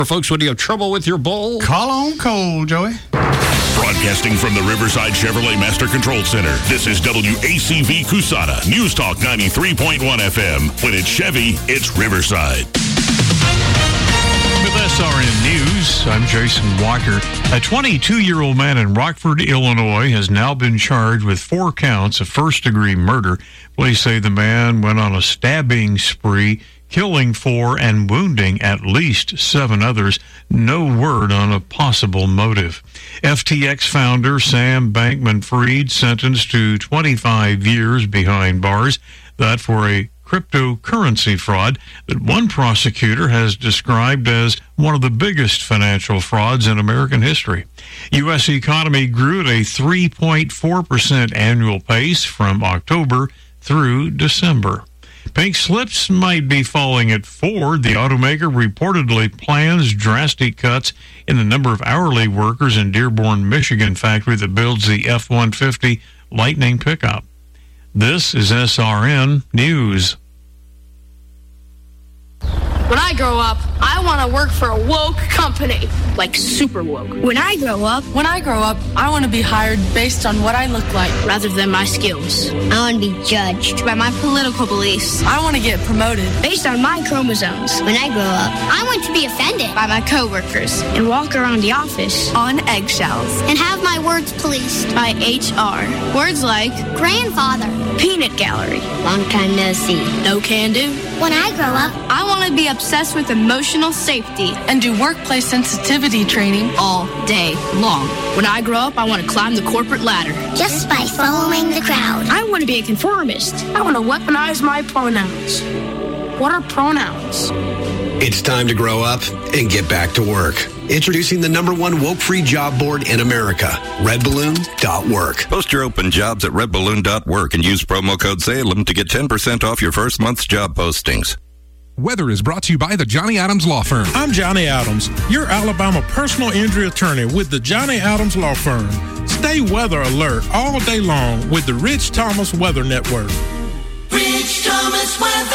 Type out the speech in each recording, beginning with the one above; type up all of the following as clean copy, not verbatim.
For folks, when you have trouble with your bowl, call on Cole, Joey. Broadcasting from the Riverside Chevrolet Master Control Center, this is WACV Cusana, News Talk 93.1 FM. When it's Chevy, it's Riverside. With SRN News, I'm Jason Walker. A 22-year-old man in Rockford, Illinois, has now been charged with 4 counts of first-degree murder. Police say the man went on a stabbing spree, killing 4 and wounding at least 7 others. No word on a possible motive. FTX founder Sam Bankman-Fried sentenced to 25 years behind bars. That for a cryptocurrency fraud that one prosecutor has described as one of the biggest financial frauds in American history. U.S. economy grew at a 3.4% annual pace from October through December. Pink slips might be falling at Ford. The automaker reportedly plans drastic cuts in the number of hourly workers in Dearborn, Michigan factory that builds the F-150 Lightning pickup. This is SRN News. When I grow up, I want to work for a woke company, like super woke. When I grow up, I want to be hired based on what I look like, rather than my skills. I want to be judged by my political beliefs. I want to get promoted based on my chromosomes. When I grow up, I want to be offended by my coworkers and walk around the office on eggshells and have my words policed by HR. Words like grandfather, peanut gallery, long time no see, no can do. When I grow up, I want to be obsessed with emotional safety and do workplace sensitivity training all day long. When I grow up, I want to climb the corporate ladder just by following the crowd. I want to be a conformist. I want to weaponize my pronouns. What are pronouns? It's time to grow up and get back to work. Introducing the #1 woke-free job board in America, redballoon.work. Post your open jobs at redballoon.work and use promo code SALEM to get 10% off your first month's job postings. Weather is brought to you by the Johnny Adams Law Firm. I'm Johnny Adams, your Alabama personal injury attorney with the Johnny Adams Law Firm. Stay weather alert all day long with the Rich Thomas Weather Network. Rich Thomas Weather.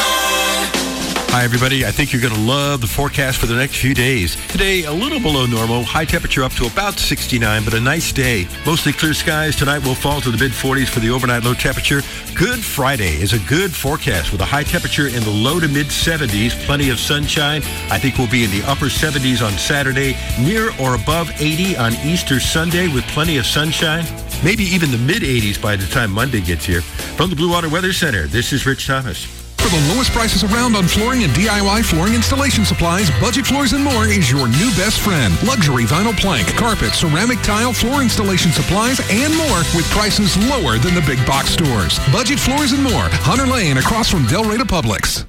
Hi, everybody. I think you're going to love the forecast for the next few days. Today, a little below normal. High temperature up to about 69, but a nice day. Mostly clear skies. Tonight will fall to the mid-40s for the overnight low temperature. Good Friday is a good forecast with a high temperature in the low to mid-70s. Plenty of sunshine. I think we'll be in the upper 70s on Saturday. Near or above 80 on Easter Sunday with plenty of sunshine. Maybe even the mid-80s by the time Monday gets here. From the Blue Water Weather Center, this is Rich Thomas. For the lowest prices around on flooring and DIY flooring installation supplies, Budget Floors and More is your new best friend. Luxury vinyl plank, carpet, ceramic tile, floor installation supplies, and more with prices lower than the big box stores. Budget Floors and More, Hunter Lane, across from Del Rey to Publix.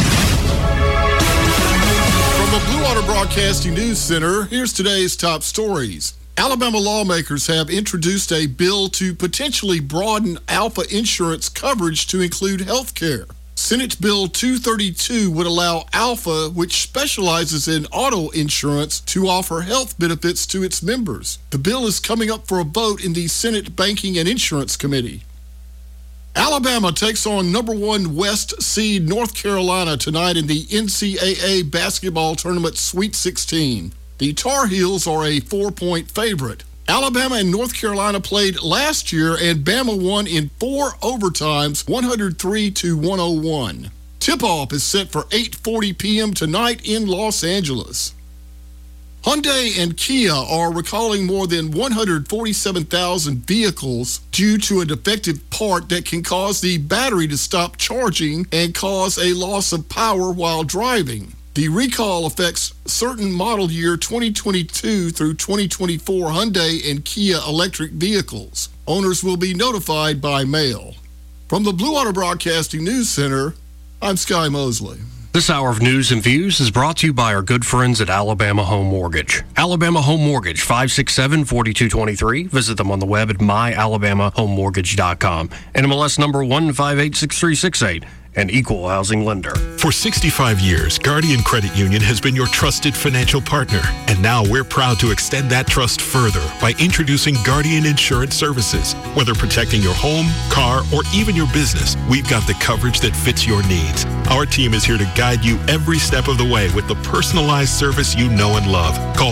From the Blue Water Broadcasting News Center, here's today's top stories. Alabama lawmakers have introduced a bill to potentially broaden Alpha insurance coverage to include health care. Senate Bill 232 would allow Alpha, which specializes in auto insurance, to offer health benefits to its members. The bill is coming up for a vote in the Senate Banking and Insurance Committee. Alabama takes on #1 West seed North Carolina tonight in the NCAA basketball tournament Sweet 16. The Tar Heels are a 4-point favorite. Alabama and North Carolina played last year, and Bama won in 4 overtimes, 103-101. Tip-off is set for 8:40 p.m. tonight in Los Angeles. Hyundai and Kia are recalling more than 147,000 vehicles due to a defective part that can cause the battery to stop charging and cause a loss of power while driving. The recall affects certain model year 2022 through 2024 Hyundai and Kia electric vehicles. Owners will be notified by mail. From the Blue Water Broadcasting News Center, I'm Sky Mosley. This hour of news and views is brought to you by our good friends at Alabama Home Mortgage. Alabama Home Mortgage, 567-4223. Visit them on the web at myalabamahomemortgage.com. NMLS number 1586368. An equal housing lender. For 65 years, Guardian Credit Union has been your trusted financial partner. And now we're proud to extend that trust further by introducing Guardian Insurance Services. Whether protecting your home, car, or even your business, we've got the coverage that fits your needs. Our team is here to guide you every step of the way with the personalized service you know and love. Call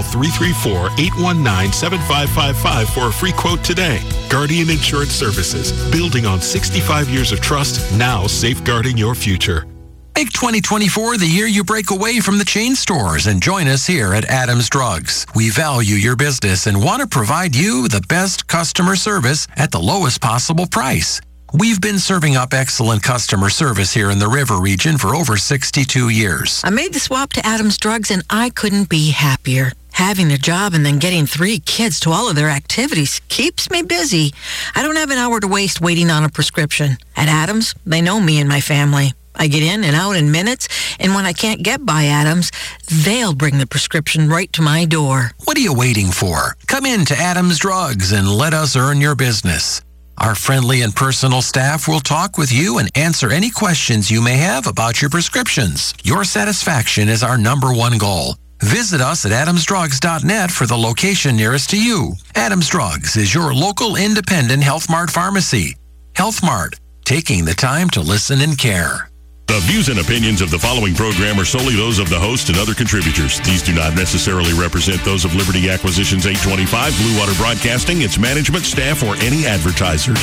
334-819-7555 for a free quote today. Guardian Insurance Services, building on 65 years of trust, now safeguarding your future. Make 2024 the year you break away from the chain stores and join us here at Adams Drugs. We value your business and want to provide you the best customer service at the lowest possible price. We've been serving up excellent customer service here in the River region for over 62 years. I made the swap to Adams Drugs and I couldn't be happier. Having a job and then getting 3 kids to all of their activities keeps me busy. I don't have an hour to waste waiting on a prescription. At Adams, they know me and my family. I get in and out in minutes, and when I can't get by Adams, they'll bring the prescription right to my door. What are you waiting for? Come in to Adams Drugs and let us earn your business. Our friendly and personal staff will talk with you and answer any questions you may have about your prescriptions. Your satisfaction is our #1 goal. Visit us at adamsdrugs.net for the location nearest to you. Adams Drugs is your local independent Health Mart pharmacy. Health Mart, taking the time to listen and care. The views and opinions of the following program are solely those of the host and other contributors. These do not necessarily represent those of Liberty Acquisitions 825, Blue Water Broadcasting, its management, staff, or any advertisers.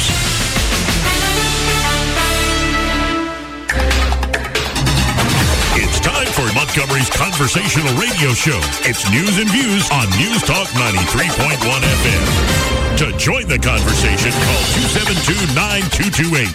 It's time for Montgomery's conversational radio show. It's News and Views on News Talk 93.1 FM. To join the conversation, call 272-9228.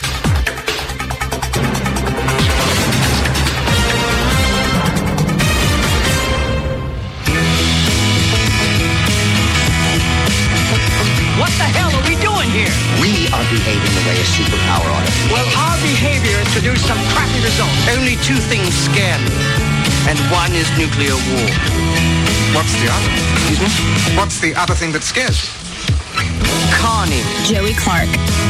What the hell are we doing here? We are behaving the way a superpower ought to behave. Well, our behavior has produced some crappy results. Only 2 things scare me, and one is nuclear war. What's the other? Excuse me? What's the other thing that scares you? Carnage. Joey Clark.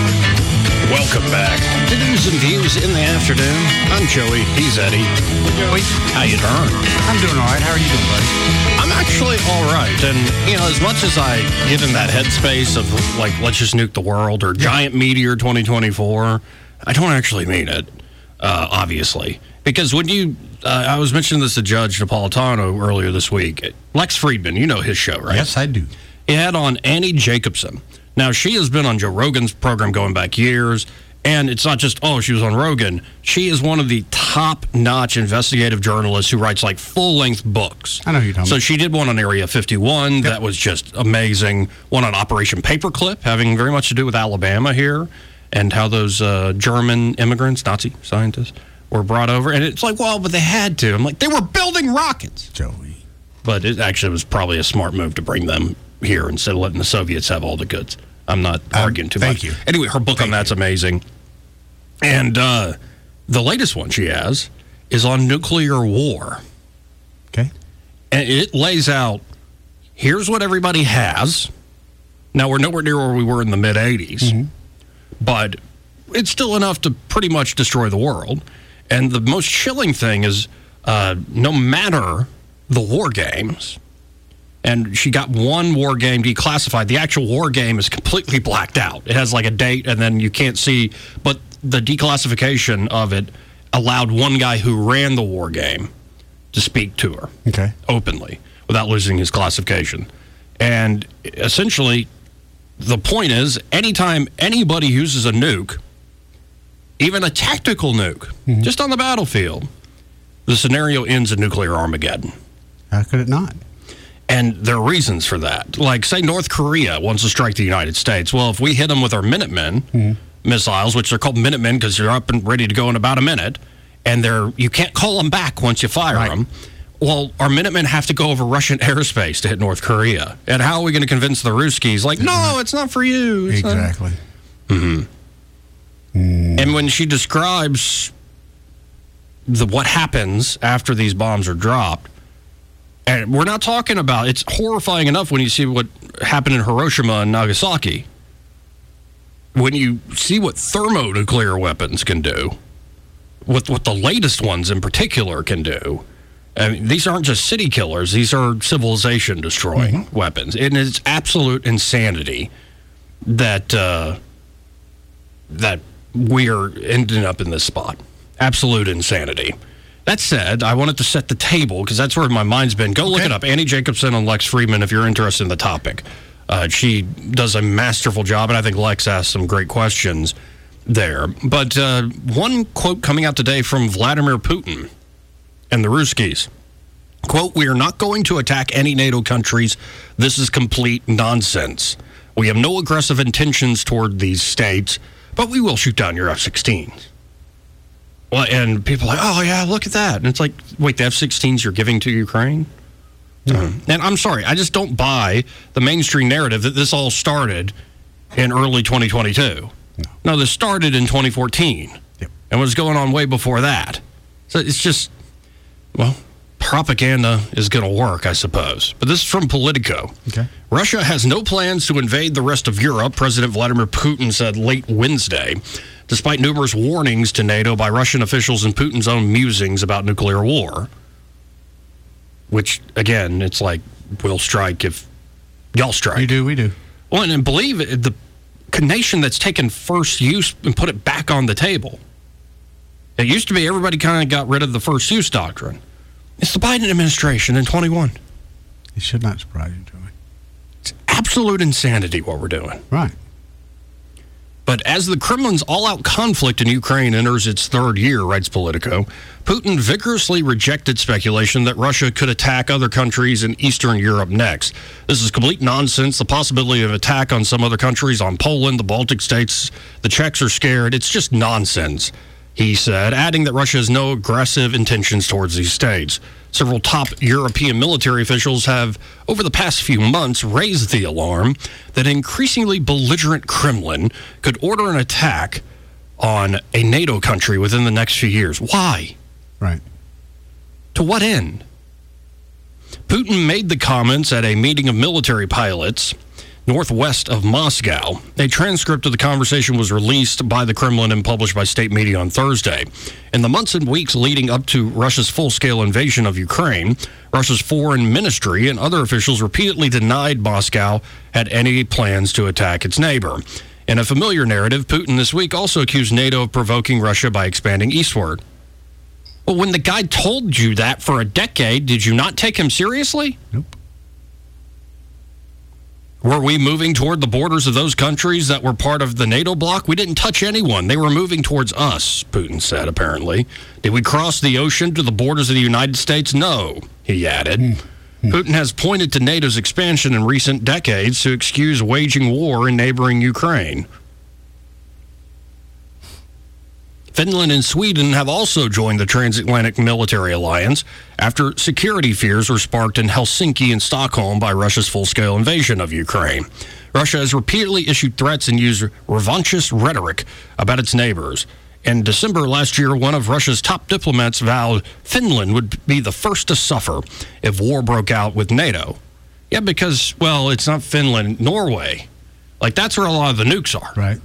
Welcome back to News and Views in the afternoon. I'm Joey. He's Eddie. Joey, how you doing? I'm doing all right. How are you doing, buddy? I'm actually all right. And, you know, as much as I get in that headspace of, like, let's just nuke the world or giant meteor 2024, I don't actually mean it, obviously. Because when you, I was mentioning this to Judge Napolitano earlier this week. Lex Friedman, you know his show, right? Yes, I do. He had on Annie Jacobson. Now, she has been on Joe Rogan's program going back years, and it's not just, she was on Rogan. She is one of the top-notch investigative journalists who writes, like, full-length books. I know who you're talking about. So she did one on Area 51. Yep. That was just amazing. One on Operation Paperclip, having very much to do with Alabama here, and how those German immigrants, Nazi scientists, were brought over. And it's like, well, but they had to. I'm like, they were building rockets. Joey. But it actually was probably a smart move to bring them here instead of letting the Soviets have all the goods. I'm not arguing too much. Thank you. Anyway, her book on that's amazing. And the latest one she has is on nuclear war. Okay. And it lays out, here's what everybody has. Now, we're nowhere near where we were in the mid-'80s, but it's still enough to pretty much destroy the world. And the most chilling thing is no matter the war games, and she got one war game declassified. The actual war game is completely blacked out. It has like a date, and then you can't see. But the declassification of it allowed one guy who ran the war game to speak to her openly without losing his classification. And essentially, the point is, anytime anybody uses a nuke, even a tactical nuke, just on the battlefield, the scenario ends in nuclear Armageddon. How could it not? And there are reasons for that. Like, say North Korea wants to strike the United States. Well, if we hit them with our Minutemen missiles, which are called Minutemen because they're up and ready to go in about a minute, and you can't call them back once you fire them. Well, our Minutemen have to go over Russian airspace to hit North Korea. And how are we going to convince the Ruskies? Like, no, it's not for you. It's exactly. And when she describes what happens after these bombs are dropped, and we're not talking about, it's horrifying enough when you see what happened in Hiroshima and Nagasaki. When you see what thermonuclear weapons can do, what the latest ones in particular can do, I mean, these aren't just city killers, these are civilization-destroying weapons. And it's absolute insanity that we are ending up in this spot. Absolute insanity. That said, I wanted to set the table because that's where my mind's been. Go look it up. Annie Jacobson and Lex Friedman if you're interested in the topic. She does a masterful job, and I think Lex asked some great questions there. But one quote coming out today from Vladimir Putin and the Ruskies. Quote, "We are not going to attack any NATO countries. This is complete nonsense. We have no aggressive intentions toward these states, but we will shoot down your F-16s. Well, and people are like, oh, yeah, look at that. And it's like, wait, the F-16s you're giving to Ukraine? Mm-hmm. And I'm sorry, I just don't buy the mainstream narrative that this all started in early 2022. No, this started in 2014 and was going on way before that. So it's just, well, propaganda is going to work, I suppose. But this is from Politico. Okay. Russia has no plans to invade the rest of Europe, President Vladimir Putin said late Wednesday, despite numerous warnings to NATO by Russian officials and Putin's own musings about nuclear war. Which, again, it's like, we'll strike if y'all strike. We do. Well, and believe it, the nation that's taken first use and put it back on the table. It used to be everybody kind of got rid of the first use doctrine. It's the Biden administration in 21. It should not surprise you, Joey. It's absolute insanity what we're doing. Right. But as the Kremlin's all-out conflict in Ukraine enters its third year, writes Politico, Putin vigorously rejected speculation that Russia could attack other countries in Eastern Europe next. This is complete nonsense. The possibility of attack on some other countries, on Poland, the Baltic states, the Czechs are scared. It's just nonsense, he said, adding that Russia has no aggressive intentions towards these states. Several top European military officials have, over the past few months, raised the alarm that an increasingly belligerent Kremlin could order an attack on a NATO country within the next few years. Why? Right. To what end? Putin made the comments at a meeting of military pilots northwest of Moscow. A transcript of the conversation was released by the Kremlin and published by state media on Thursday. In the months and weeks leading up to Russia's full-scale invasion of Ukraine, Russia's foreign ministry and other officials repeatedly denied Moscow had any plans to attack its neighbor. In a familiar narrative, Putin this week also accused NATO of provoking Russia by expanding eastward. Well, when the guy told you that for a decade, did you not take him seriously? Nope. Were we moving toward the borders of those countries that were part of the NATO bloc? We didn't touch anyone. They were moving towards us, Putin said, apparently. Did we cross the ocean to the borders of the United States? No, he added. Putin has pointed to NATO's expansion in recent decades to excuse waging war in neighboring Ukraine. Finland and Sweden have also joined the transatlantic military alliance after security fears were sparked in Helsinki and Stockholm by Russia's full-scale invasion of Ukraine. Russia has repeatedly issued threats and used revanchist rhetoric about its neighbors. In December last year, one of Russia's top diplomats vowed Finland would be the first to suffer if war broke out with NATO. Yeah, because, well, it's not Finland, Norway. Like, that's where a lot of the nukes are. Right.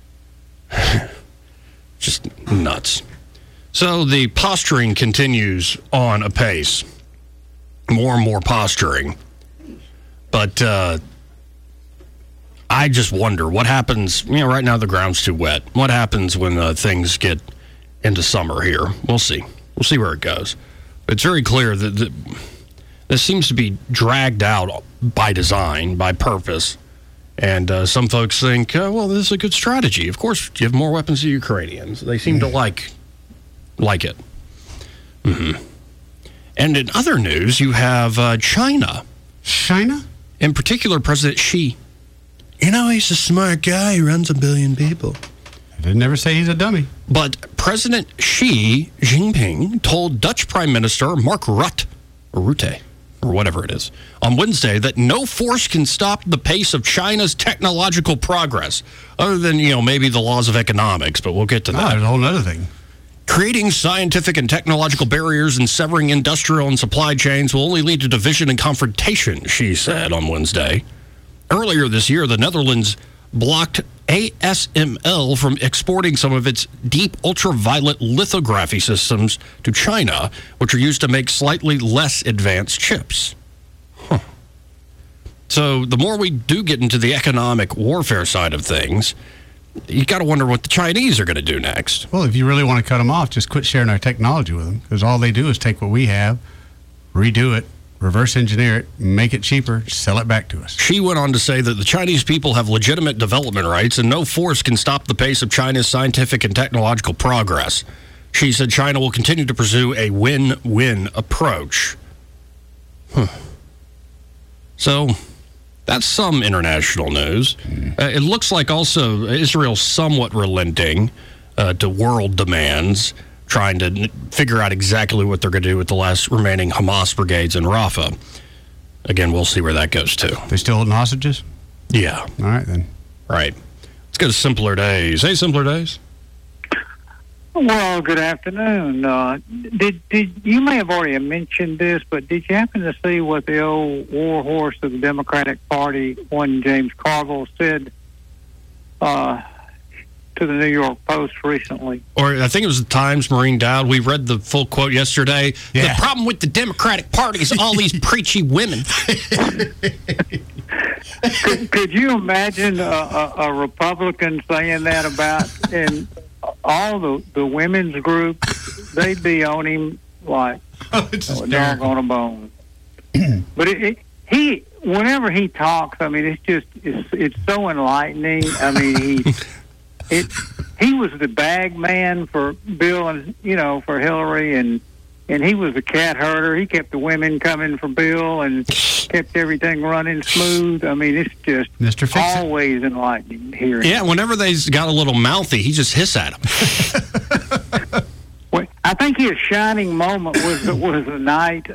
Just nuts. So the posturing continues on apace. More and more posturing. But I just wonder what happens. You know, right now the ground's too wet. What happens when things get into summer here? We'll see. We'll see where it goes. It's very clear that this seems to be dragged out by design, by purpose. And some folks think, well, this is a good strategy. Of course, give more weapons to Ukrainians. They seem to like it. Mm-hmm. And in other news, you have China. China? In particular, President Xi. You know, he's a smart guy. He runs 1 billion people. I didn't ever say he's a dummy. But President Xi Jinping told Dutch Prime Minister Mark Rutte, or whatever it is, on Wednesday that no force can stop the pace of China's technological progress, other than, you know, maybe the laws of economics, but we'll get to that. That's a whole other thing. Creating scientific and technological barriers and severing industrial and supply chains will only lead to division and confrontation, she said on Wednesday. Earlier this year, the Netherlands blocked ASML from exporting some of its deep ultraviolet lithography systems to China, which are used to make slightly less advanced chips. So the more we do get into the economic warfare side of things, you got to wonder what the Chinese are going to do next. Well, if you really want to cut them off, just quit sharing our technology with them, because all they do is take what we have, redo it, reverse engineer it, make it cheaper, sell it back to us. She went on to say that the Chinese people have legitimate development rights and no force can stop the pace of China's scientific and technological progress. She said China will continue to pursue a win-win approach. So, that's some international news. It looks like also Israel's somewhat relenting to world demands, trying to figure out exactly what they're going to do with the last remaining Hamas brigades in Rafah. Again, we'll see where that goes to. They still holding hostages? Yeah. All right, then. Right. Let's go to Simpler Days. Hey, Simpler Days. Well, good afternoon. Did you may have already mentioned this, but did you happen to see what the old war horse of the Democratic Party, one James Carville, said to the New York Post recently? Or I think it was the Times, Maureen Dowd. We read the full quote yesterday. Yeah. The problem with the Democratic Party is all these preachy women. Could you imagine a Republican saying that about... And all the women's group, they'd be on him like a dog on a bone. But he, whenever he talks, I mean, it's so enlightening. I mean, he was the bag man for Bill and for Hillary, and he was the cat herder. He kept the women coming for Bill and kept everything running smooth. I mean, it's just always enlightening hearing. Yeah, whenever they got a little mouthy, he just hiss at them. Well, I think his shining moment was the night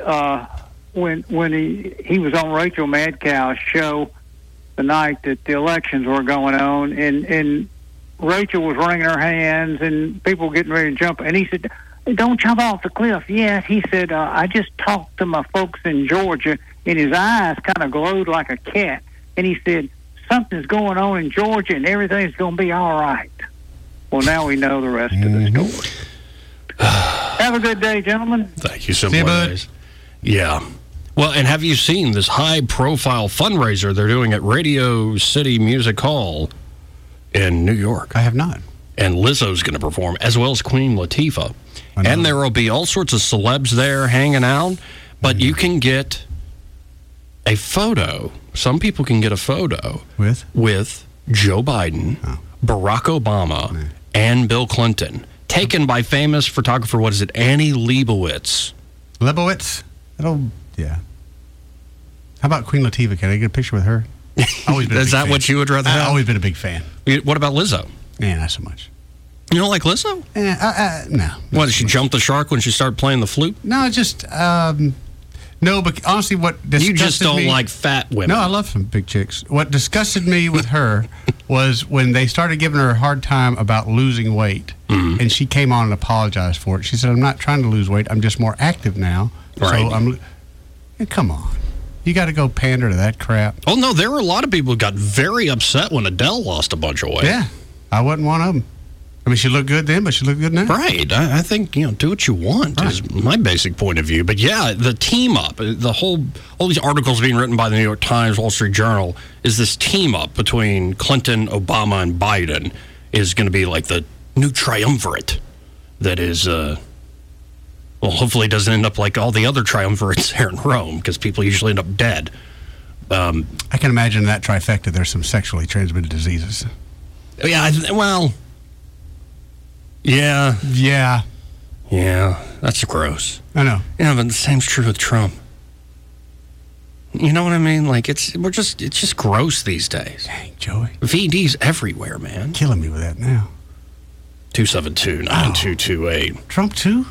when he was on Rachel Madcow's show the night that the elections were going on, and Rachel was wringing her hands and people were getting ready to jump, and he said, "Don't jump off the cliff yet." He said, "I just talked to my folks in Georgia," and his eyes kind of glowed like a cat. And he said, "Something's going on in Georgia, and everything's going to be all right." Well, now we know the rest of the story. Have a good day, gentlemen. Thank you so much. Yeah. Well, and have you seen this high-profile fundraiser they're doing at Radio City Music Hall in New York? I have not. And Lizzo's going to perform, as well as Queen Latifah. And there will be all sorts of celebs there hanging out, but you can get a photo. Some people can get a photo with Joe Biden, Barack Obama, and Bill Clinton, taken by famous photographer, what is it, Annie Leibovitz. Leibovitz? Yeah. How about Queen Latifah? Can I get a picture with her? Always been Is that fan. What you would rather have? I've always been a big fan. What about Lizzo? Yeah, not so much. You don't like Lizzo? No. What, did she jump the shark when she started playing the flute? No, just, no, but honestly, what disgusted me... You just don't like fat women. No, I love some big chicks. What disgusted me with her was when they started giving her a hard time about losing weight, and she came on and apologized for it. She said, "I'm not trying to lose weight. I'm just more active now." Right. So come on. You got to go pander to that crap. Oh, no, there were a lot of people who got very upset when Adele lost a bunch of weight. Yeah, I wasn't one of them. I mean, she looked good then, but she looked good now. Right. I think, do what you want is my basic point of view. But yeah, the team up, all these articles being written by the New York Times, Wall Street Journal, is this team up between Clinton, Obama, and Biden is going to be like the new triumvirate that is, hopefully it doesn't end up like all the other triumvirates here in Rome, because people usually end up dead. I can imagine in that trifecta there's some sexually transmitted diseases. Yeah, Yeah. Yeah, that's gross. I know. Yeah, but the same's true with Trump. You know what I mean? Like, it's just gross these days. Dang, Joey. VD's everywhere, man. Killing me with that now. 272-9228. Trump too?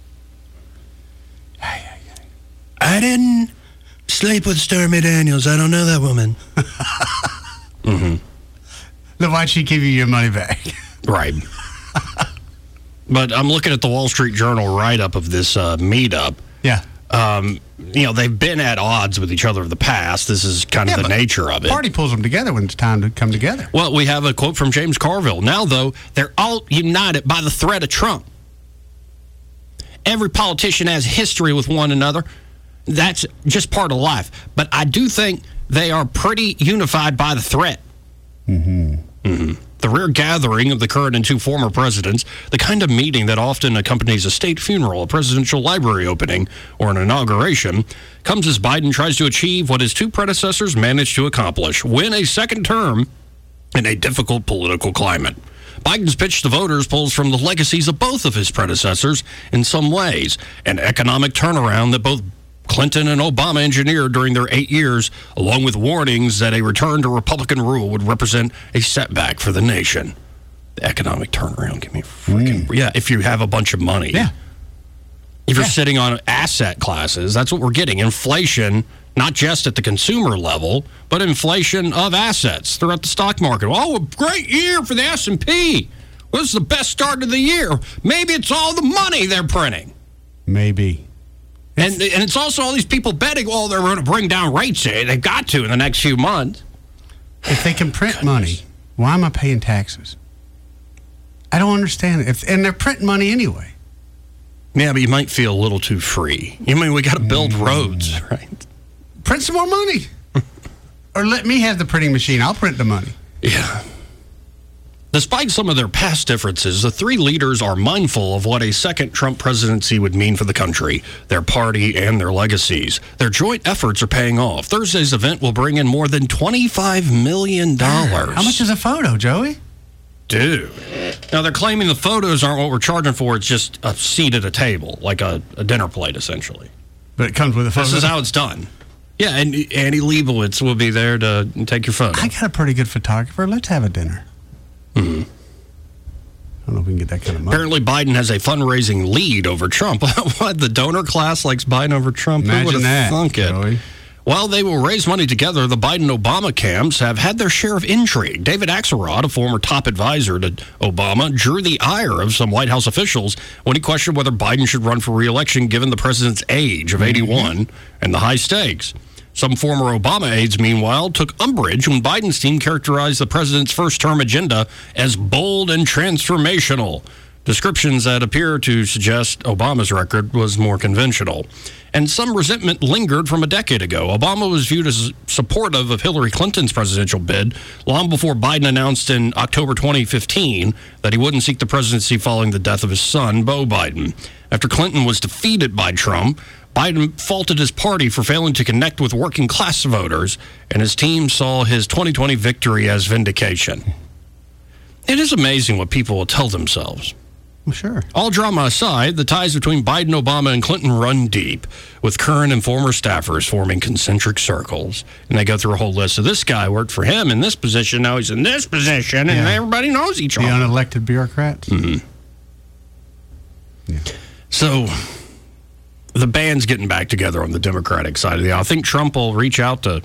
I didn't sleep with Stormy Daniels. I don't know that woman. Then why'd she give you your money back? Right. But I'm looking at the Wall Street Journal write-up of this meetup. Yeah. They've been at odds with each other in the past. This is kind of the nature of it. Party pulls them together when it's time to come together. Well, we have a quote from James Carville. Now, though, they're all united by the threat of Trump. Every politician has history with one another. That's just part of life. But I do think they are pretty unified by the threat. The rare gathering of the current and two former presidents, the kind of meeting that often accompanies a state funeral, a presidential library opening, or an inauguration, comes as Biden tries to achieve what his two predecessors managed to accomplish, win a second term in a difficult political climate. Biden's pitch to voters pulls from the legacies of both of his predecessors in some ways, an economic turnaround that both Clinton and Obama engineered during their 8 years, along with warnings that a return to Republican rule would represent a setback for the nation. The economic turnaround, give me freaking... Yeah, if you have a bunch of money. Yeah. If you're sitting on asset classes, that's what we're getting. Inflation, not just at the consumer level, but inflation of assets throughout the stock market. Oh, a great year for the S&P. Well, this is the best start of the year. Maybe it's all the money they're printing. Maybe. And it's also all these people betting, well, they're going to bring down rates. They've got to in the next few months. If they can print money, why am I paying taxes? I don't understand it. And they're printing money anyway. Yeah, but you might feel a little too free. I mean, we got to build roads, right? Print some more money. Or let me have the printing machine. I'll print the money. Yeah. Despite some of their past differences, the three leaders are mindful of what a second Trump presidency would mean for the country, their party, and their legacies. Their joint efforts are paying off. Thursday's event will bring in more than $25 million. How much is a photo, Joey? Dude. Now, they're claiming the photos aren't what we're charging for. It's just a seat at a table, like a dinner plate, essentially. But it comes with a photo? This is how it's done. Yeah, and Annie Leibovitz will be there to take your photo. I got a pretty good photographer. Let's have a dinner. Mm-hmm. I don't know if we can get that kind of money. Apparently, Biden has a fundraising lead over Trump. What? The donor class likes Biden over Trump? Imagine Who would have thunk it? Joey. While they will raise money together, the Biden-Obama camps have had their share of intrigue. David Axelrod, a former top advisor to Obama, drew the ire of some White House officials when he questioned whether Biden should run for re-election given the president's age of 81 and the high stakes. Some former Obama aides, meanwhile, took umbrage when Biden's team characterized the president's first-term agenda as bold and transformational, descriptions that appear to suggest Obama's record was more conventional. And some resentment lingered from a decade ago. Obama was viewed as supportive of Hillary Clinton's presidential bid long before Biden announced in October 2015 that he wouldn't seek the presidency following the death of his son, Beau Biden. After Clinton was defeated by Trump, Biden faulted his party for failing to connect with working-class voters, and his team saw his 2020 victory as vindication. It is amazing what people will tell themselves. Well, sure. All drama aside, the ties between Biden, Obama, and Clinton run deep, with current and former staffers forming concentric circles. And they go through a whole list. So this guy worked for him in this position, now he's in this position, and everybody knows each other. The unelected bureaucrats? Mm-hmm. Yeah. So the band's getting back together on the Democratic side of the aisle. I think Trump will reach out to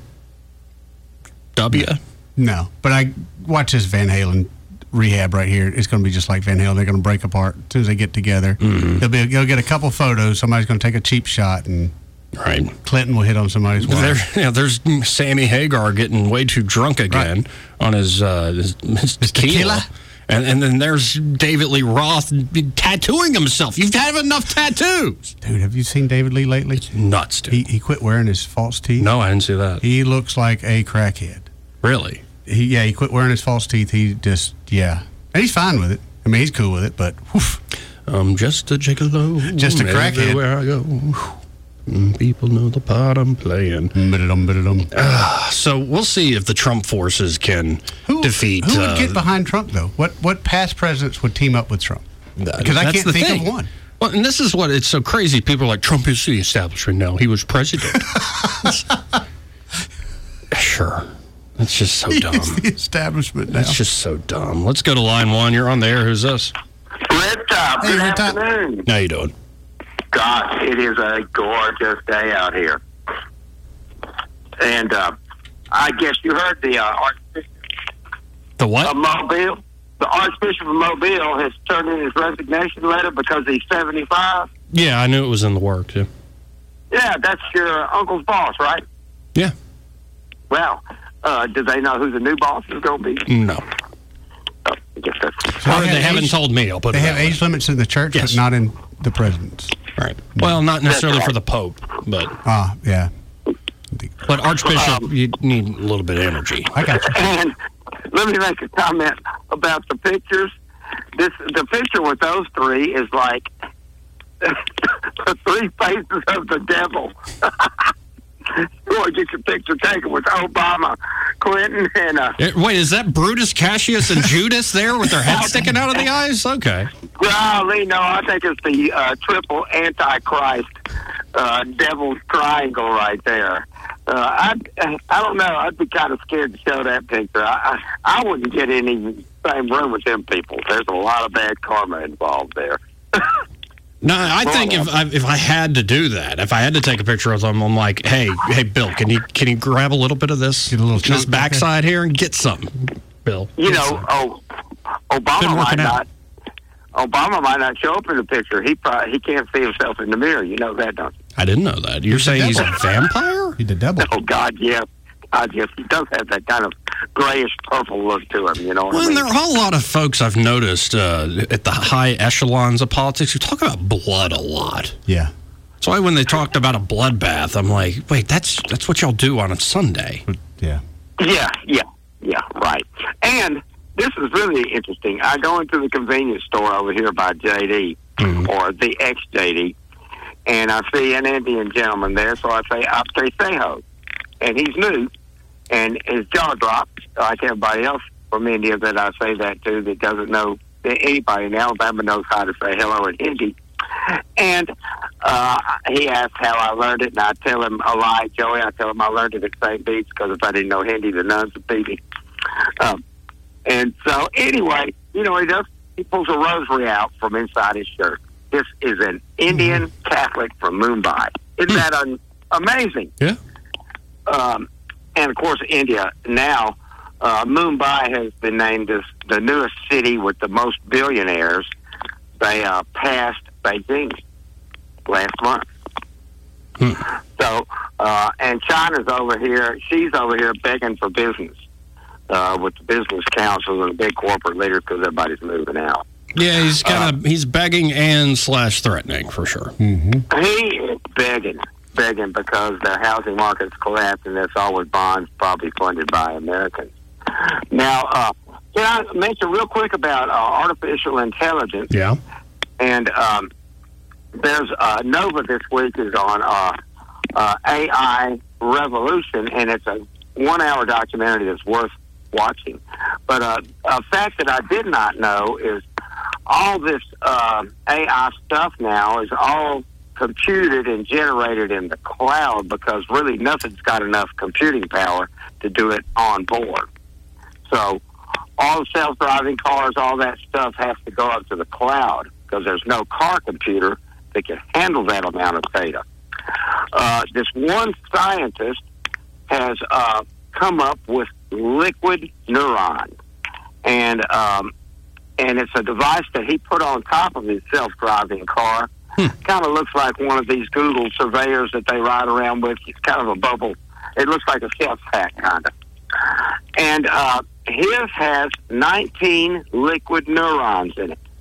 W. No, but I watch this Van Halen rehab right here. It's going to be just like Van Halen. They're going to break apart as soon as they get together. Mm-hmm. They'll get a couple photos. Somebody's going to take a cheap shot, and Clinton will hit on somebody's wife. There's Sammy Hagar getting way too drunk again on his tequila. And then there's David Lee Roth tattooing himself. You've had enough tattoos. Dude, have you seen David Lee lately? It's nuts, dude. He quit wearing his false teeth. No, I didn't see that. He looks like a crackhead. Really? He quit wearing his false teeth. He just, And he's fine with it. I mean, he's cool with it, but woof. I'm just a gigolo. Just a crackhead. Everywhere I go. People know the part I'm playing. So we'll see if the Trump forces can defeat... Who would get behind Trump, though? What past presidents would team up with Trump? Because I can't think of one. Well, and this is what it's so crazy. People are like, Trump is the establishment now. He was president. Sure. That's just so dumb. He's the establishment now. That's just so dumb. Let's go to line one. You're on there. Who's this? Red Top. Good afternoon. How you doing? Gosh, it is a gorgeous day out here. And I guess you heard the Archbishop the what? of Mobile. The Archbishop of Mobile has turned in his resignation letter because he's 75. Yeah, I knew it was in the works. Yeah, that's your uncle's boss, right? Yeah. Well, do they know who the new boss is going to be? No. I guess that's... Or they haven't told me. I'll put they it have age limits in the church, but not in the presidents. Right. Well, not necessarily for the Pope, but... yeah. But Archbishop, you need a little bit of energy. I got you. And let me make a comment about the pictures. The picture with those three is like the three faces of the devil. You want to get your picture taken with Obama, Clinton, and... Wait, is that Brutus, Cassius, and Judas there with their heads sticking out of the eyes? Okay. Golly, no, I think it's the triple Antichrist devil's triangle right there. I don't know. I'd be kind of scared to show that picture. I wouldn't get in the same room with them people. There's a lot of bad karma involved there. No, I think if I had to do that, if I had to take a picture of them, I'm like, hey, Bill, can you grab a little bit of this, this backside here and get something, Bill? You know, Obama might not show up in the picture. He can't see himself in the mirror. You know that, don't you? I didn't know that. You're saying he's a vampire? He's a devil. Oh, God, yes. Yes, he does have that kind of grayish purple look to him, you know what I mean? There are a lot of folks I've noticed at the high echelons of politics who talk about blood a lot. Yeah. That's why when they talked about a bloodbath, I'm like, wait, that's what y'all do on a Sunday. Yeah. Yeah, right. And this is really interesting. I go into the convenience store over here by JD, or the ex-JD, and I see an Indian gentleman there, so I say, Apte Seho. And he's new. And his jaw drops, like everybody else from India that I say that to that doesn't know anybody in Alabama knows how to say hello in Hindi. And he asked how I learned it, and I tell him a lie, Joey. I tell him I learned it at St. Bede's because if I didn't know Hindi, the nuns would beat me. And so, anyway, you know, he pulls a rosary out from inside his shirt. This is an Indian Catholic from Mumbai. Isn't that amazing? Yeah. And, of course, India now, Mumbai has been named as the newest city with the most billionaires. They passed Beijing last month. So, and China's over here. She's over here begging for business with the business council and the big corporate leaders because everybody's moving out. Yeah, he's begging and /threatening for sure. Mm-hmm. He is begging because their housing market's collapsed, and that's all with bonds probably funded by Americans. Now, can I mention real quick about artificial intelligence? Yeah. And there's Nova this week is on AI Revolution, and it's a 1-hour documentary that's worth watching. But a fact that I did not know is all this AI stuff now is all computed and generated in the cloud because really nothing's got enough computing power to do it on board. So all the self-driving cars, all that stuff has to go up to the cloud because there's no car computer that can handle that amount of data. This one scientist has come up with liquid neurons, and it's a device that he put on top of his self-driving car. Kind of looks like one of these Google surveyors that they ride around with. It's kind of a bubble. It looks like a chef's hat, kind of. And his has 19 liquid neurons in it.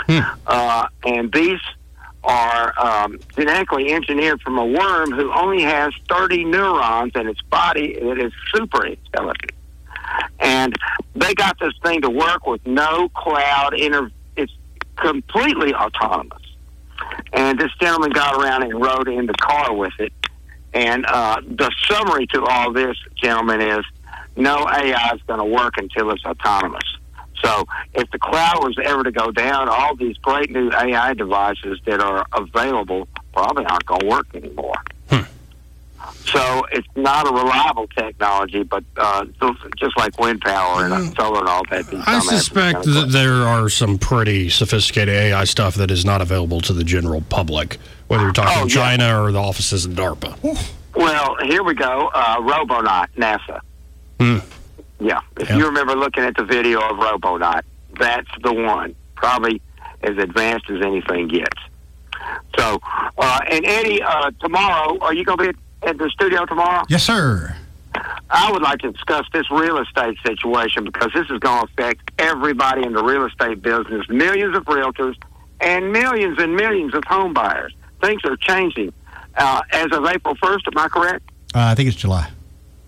And these are genetically engineered from a worm who only has 30 neurons in its body that is super intelligent. And they got this thing to work with no cloud. It's completely autonomous. And this gentleman got around and rode in the car with it. And the summary to all this, gentlemen, is no AI is going to work until it's autonomous. So if the cloud was ever to go down, all these great new AI devices that are available probably aren't going to work anymore. So it's not a reliable technology, but just like wind power and solar and all that. I suspect that there are some pretty sophisticated AI stuff that is not available to the general public, whether you're talking China or the offices of DARPA. Well, here we go. Robonaut, NASA. Yeah, if you remember looking at the video of Robonaut, that's the one. Probably as advanced as anything gets. So, and Eddie, tomorrow, are you going to be at the studio tomorrow? Yes, sir. I would like to discuss this real estate situation because this is going to affect everybody in the real estate business, millions of realtors and millions of home buyers. Things are changing. As of April 1st, am I correct? I think it's July.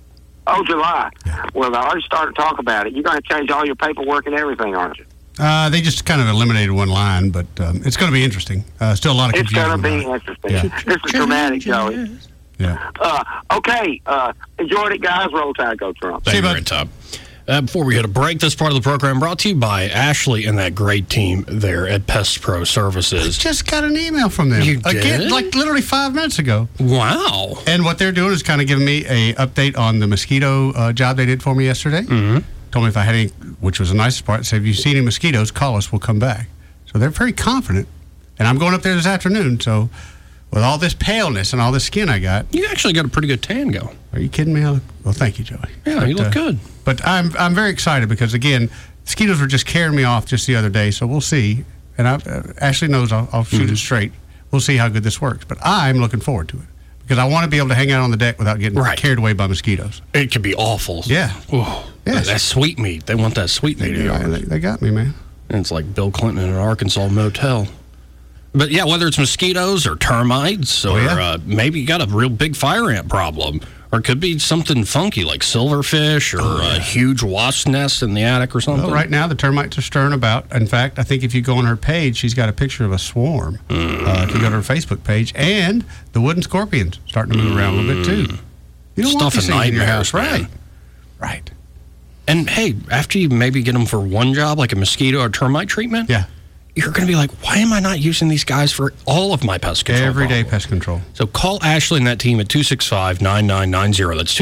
Oh, July. Well, they already started to talk about it. You're going to change all your paperwork and everything, aren't you? They just kind of eliminated one line, but it's going to be interesting. Still a lot of It's confusion. going to be interesting. Yeah. This is dramatic, Joey. Yeah. Okay. Enjoyed it, guys. Roll Tide, go Trump. Thank you, Tom. Before we hit a break, this part of the program brought to you by Ashley and that great team there at Pest Pro Services. Just got an email from them. You did? Again, like literally 5 minutes ago. Wow. And what they're doing is kind of giving me a update on the mosquito job they did for me yesterday. Mm-hmm. Told me if I had any, which was the nicest part, said, if you see any mosquitoes, call us, we'll come back. So they're very confident. And I'm going up there this afternoon, so with all this paleness and all this skin I got. You actually got a pretty good tan going. Are you kidding me? Well, thank you, Joey. Yeah, you look good. But I'm very excited because, again, mosquitoes were just carrying me off just the other day, so we'll see. And Ashley knows I'll shoot it straight. We'll see how good this works. But I'm looking forward to it because I want to be able to hang out on the deck without getting carried away by mosquitoes. It could be awful. Yeah. Yes. That sweet meat. They want that sweet meat. They got me, man. And it's like Bill Clinton in an Arkansas motel. But, yeah, whether it's mosquitoes or termites or maybe you got a real big fire ant problem, or it could be something funky like silverfish or a huge wasp nest in the attic or something. Well, right now, the termites are stirring about. In fact, I think if you go on her page, she's got a picture of a swarm. If you go to her Facebook page, and the wooden scorpions starting to move around a little bit, too. You don't want Stuff these in things in your nightmares, house, right? man. Right. And, hey, after you maybe get them for one job, like a mosquito or termite treatment, you're going to be like, why am I not using these guys for all of my pest control? Everyday pest control. So call Ashley and that team at 265-9990. That's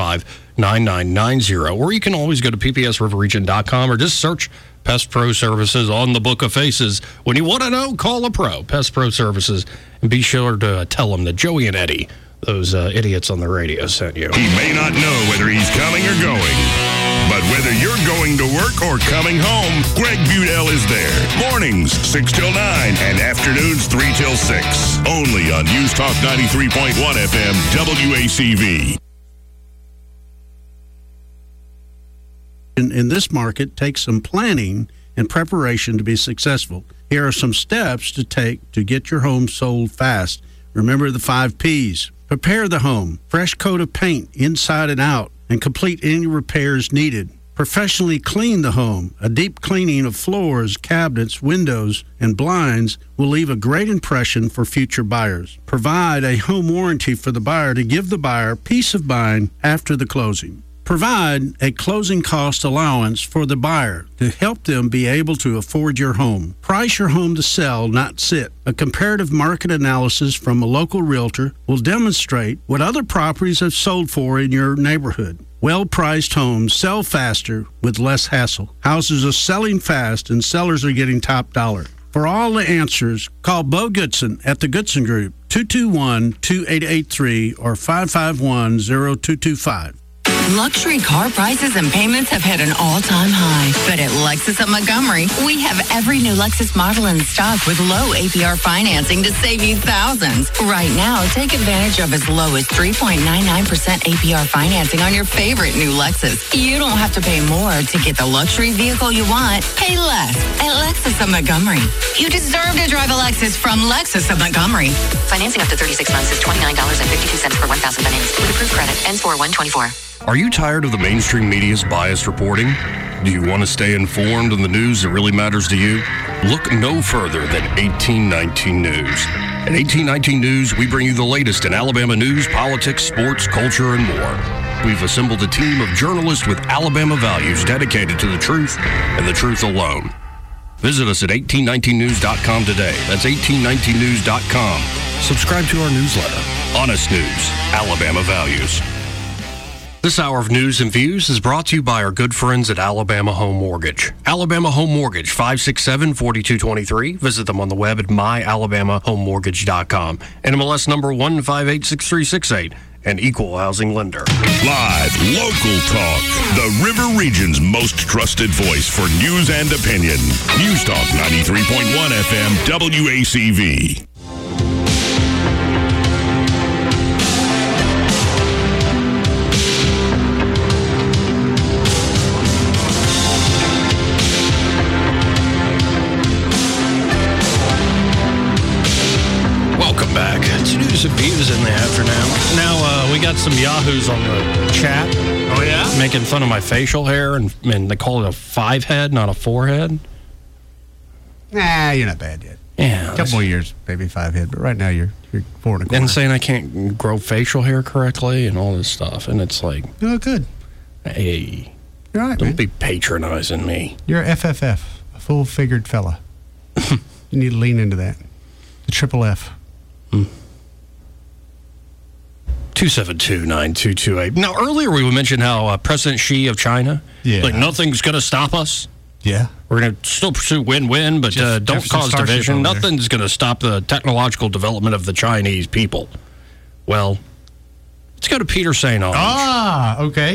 265-9990. Or you can always go to ppsriverregion.com or just search Pest Pro Services on the Book of Faces. When you want to know, call a pro, Pest Pro Services, and be sure to tell them that Joey and Eddie, those idiots on the radio, sent you. He may not know whether he's coming or going, but whether you're going to work or coming home, Greg Budell is there. Mornings, 6 till 9, and afternoons, 3 till 6. Only on News Talk 93.1 FM, WACV. In this market, takes some planning and preparation to be successful. Here are some steps to take to get your home sold fast. Remember the 5 Ps. Prepare the home, fresh coat of paint inside and out, and complete any repairs needed. Professionally clean the home. A deep cleaning of floors, cabinets, windows, and blinds will leave a great impression for future buyers. Provide a home warranty for the buyer to give the buyer peace of mind after the closing. Provide a closing cost allowance for the buyer to help them be able to afford your home. Price your home to sell, not sit. A comparative market analysis from a local realtor will demonstrate what other properties have sold for in your neighborhood. Well-priced homes sell faster with less hassle. Houses are selling fast and sellers are getting top dollar. For all the answers, call Bo Goodson at the Goodson Group, 221-2883 or 551-0225. Luxury car prices and payments have hit an all-time high. But at Lexus of Montgomery, we have every new Lexus model in stock with low APR financing to save you thousands. Right now, take advantage of as low as 3.99% APR financing on your favorite new Lexus. You don't have to pay more to get the luxury vehicle you want. Pay less at Lexus of Montgomery. You deserve to drive a Lexus from Lexus of Montgomery. Financing up to 36 months is $29.52 per 1,000 financed with approved credit. Ends 4/1/24. Are you tired of the mainstream media's biased reporting? Do you want to stay informed on the news that really matters to you? Look no further than 1819 News. At 1819 News, we bring you the latest in Alabama news, politics, sports, culture, and more. We've assembled a team of journalists with Alabama values dedicated to the truth and the truth alone. Visit us at 1819news.com today. That's 1819news.com. Subscribe to our newsletter. Honest News, Alabama Values. This hour of News and Views is brought to you by our good friends at Alabama Home Mortgage. Alabama Home Mortgage, 567-4223. Visit them on the web at myalabamahomemortgage.com. NMLS number 1586368. An equal housing lender. Live, local talk. The River Region's most trusted voice for news and opinion. News Talk 93.1 FM, WACV. Back. It's News and Views in the afternoon. Now, we got some Yahoos on the chat. Oh, yeah. making fun of my facial hair, and they call it a 5-head, not a 4-head. Nah, you're not bad yet. Yeah. A couple more years, maybe 5-head, but right now you're 4 1/4. And saying I can't grow facial hair correctly and all this stuff, and it's like, you look good. Hey, you're all right, don't man. be patronizing me. You're a FFF, a full-figured fella. You need to lean into that. The triple F. 272-9228. Now, earlier we mentioned how President Xi of China, like nothing's going to stop us. Yeah. We're going to still pursue win-win, but don't cause division. Nothing's going to stop the technological development of the Chinese people. Well, let's go to Peter St. Onge. Ah, okay.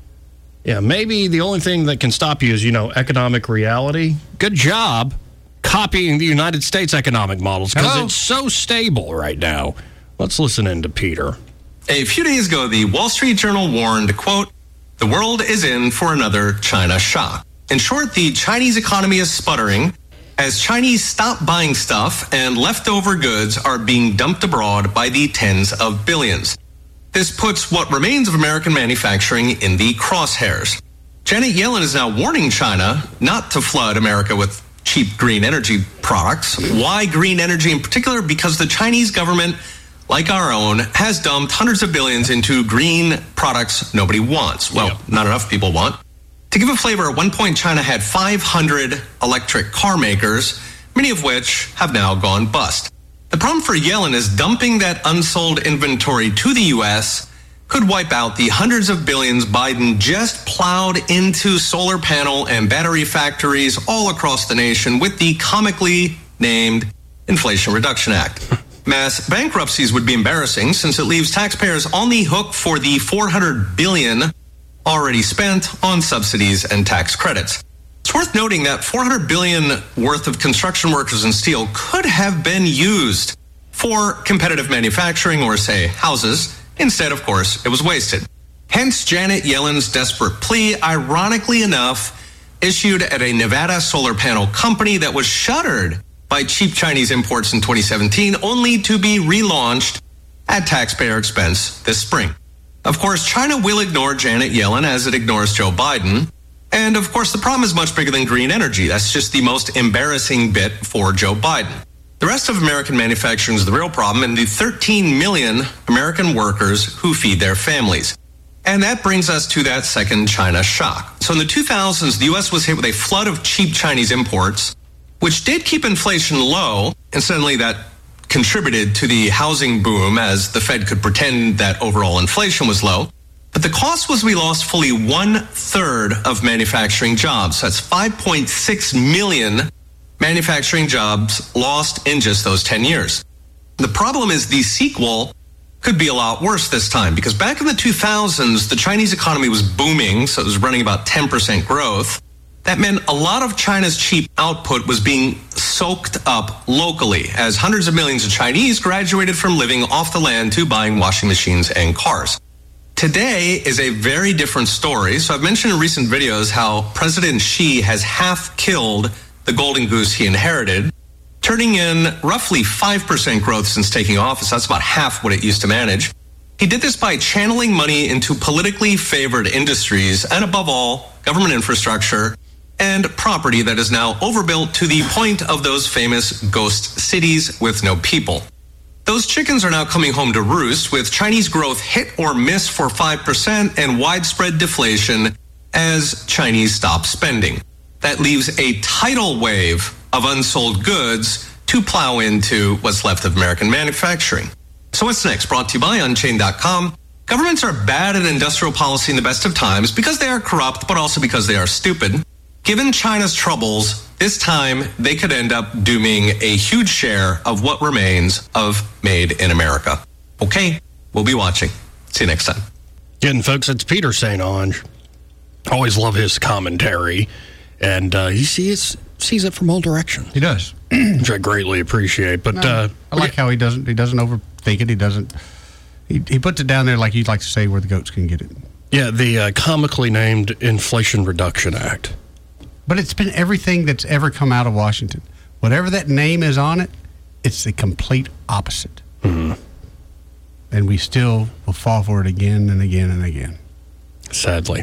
Yeah, maybe the only thing that can stop you is, economic reality. Good job copying the United States economic models because it's so stable right now. Let's listen in to Peter. A few days ago, the Wall Street Journal warned, quote, "The world is in for another China shock." In short, the Chinese economy is sputtering as Chinese stop buying stuff and leftover goods are being dumped abroad by the tens of billions. This puts what remains of American manufacturing in the crosshairs. Janet Yellen is now warning China not to flood America with cheap green energy products. Why green energy in particular? Because the Chinese government, like our own, has dumped hundreds of billions into green products nobody wants. Well, not enough people want. To give a flavor, at one point China had 500 electric car makers, many of which have now gone bust. The problem for Yellen is dumping that unsold inventory to the U.S. could wipe out the hundreds of billions Biden just plowed into solar panel and battery factories all across the nation with the comically named Inflation Reduction Act. Mass bankruptcies would be embarrassing since it leaves taxpayers on the hook for the $400 billion already spent on subsidies and tax credits. It's worth noting that $400 billion worth of construction workers and steel could have been used for competitive manufacturing or, say, houses. Instead, of course, it was wasted. Hence, Janet Yellen's desperate plea, ironically enough, issued at a Nevada solar panel company that was shuttered by cheap Chinese imports in 2017, only to be relaunched at taxpayer expense this spring. Of course, China will ignore Janet Yellen as it ignores Joe Biden. And of course, the problem is much bigger than green energy. That's just the most embarrassing bit for Joe Biden. The rest of American manufacturing is the real problem, and the 13 million American workers who feed their families. And that brings us to that second China shock. So in the 2000s, the U.S. was hit with a flood of cheap Chinese imports, which did keep inflation low. Incidentally, that contributed to the housing boom as the Fed could pretend that overall inflation was low. But the cost was we lost fully 1/3 of manufacturing jobs. That's 5.6 million manufacturing jobs lost in just those 10 years. The problem is the sequel could be a lot worse this time, because back in the 2000s, the Chinese economy was booming, so it was running about 10% growth. That meant a lot of China's cheap output was being soaked up locally as hundreds of millions of Chinese graduated from living off the land to buying washing machines and cars. Today is a very different story. So I've mentioned in recent videos how President Xi has half killed the golden goose he inherited, turning in roughly 5% growth since taking office. That's about half what it used to manage. He did this by channeling money into politically favored industries and, above all, government infrastructure and property that is now overbuilt to the point of those famous ghost cities with no people. Those chickens are now coming home to roost, with Chinese growth hit or miss for 5% and widespread deflation as Chinese stop spending. That leaves a tidal wave of unsold goods to plow into what's left of American manufacturing. So what's next? Brought to you by Unchained.com. Governments are bad at industrial policy in the best of times because they are corrupt, but also because they are stupid. Given China's troubles, this time they could end up dooming a huge share of what remains of Made in America. Okay, we'll be watching. See you next time. Again, folks, it's Peter St. Onge. Always love his commentary. And he sees it from all directions. He does. Which I greatly appreciate. But I like how he doesn't overthink it. He puts it down there like you'd like to say where the goats can get it. Yeah, the comically named Inflation Reduction Act. But it's been everything that's ever come out of Washington. Whatever that name is on it, it's the complete opposite. Mm-hmm. And we still will fall for it again and again and again. Sadly.